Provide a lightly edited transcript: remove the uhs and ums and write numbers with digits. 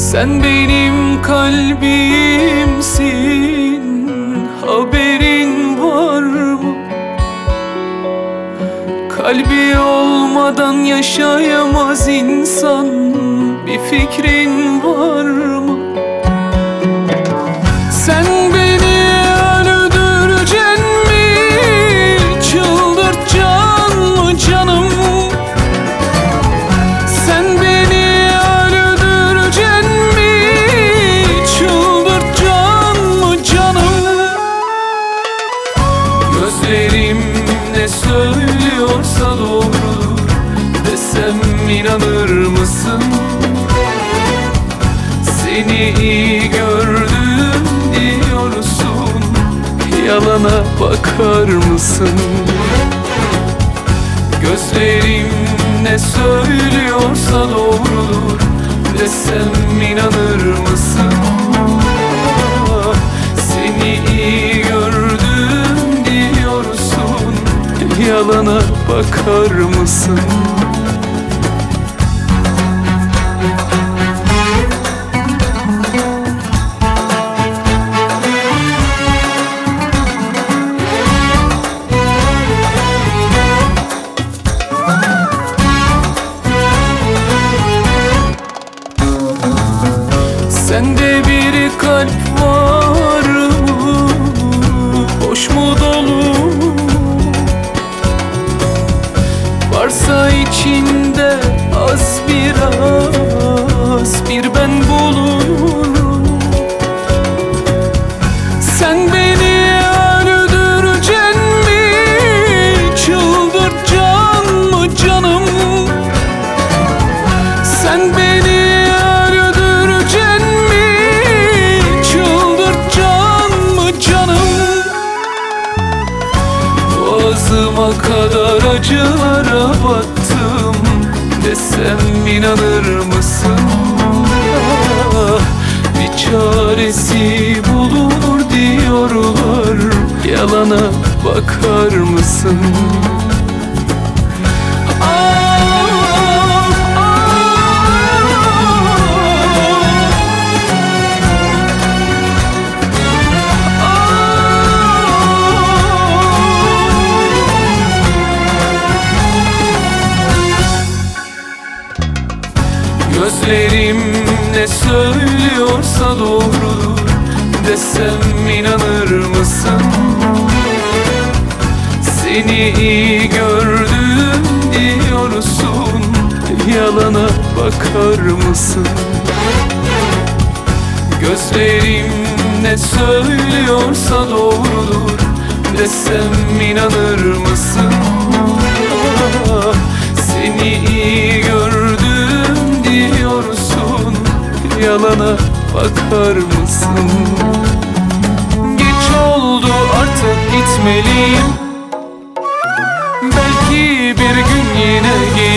Sen benim kalbimsin, haberin var mı? Kalbi olmadan yaşayamaz insan, bir fikrin var mı? Sen beni öldüreceksin mi, çıldırtacaksın mı canım? Sen beni öldüreceksin mi, çıldırtacaksın mı canım? Gözlerim ne söylüyorsa doğrudur desem inanır mısın? Seni iyi gördüm diyorsun, yalana bakar mısın? Gözlerim ne söylüyorsa doğrudur desem inanır mısın? Seni iyi gördüm diyorsun, yalana bakar mısın? Sende bir kalp var mı? Boş mu dolu? Varsa içinde az biraz bir ben bulurum. Sen beni öldüreceksin mi, çıldırtacaksın mı canım? Sen beni boğazıma kadar acılara battım desem inanır mısın? Bir çaresi bulunur diyorlar, yalana bakar mısın? Gözlerim ne söylüyorsa doğrudur desem inanır mısın? Seni iyi gördüm diyorsun, yalana bakar mısın? Gözlerim ne söylüyorsa doğrudur desem inanır mısın? Seni iyi gördüm diyorsun, yalana bakar mısın? Geç oldu artık gitmeliyim, belki bir gün yine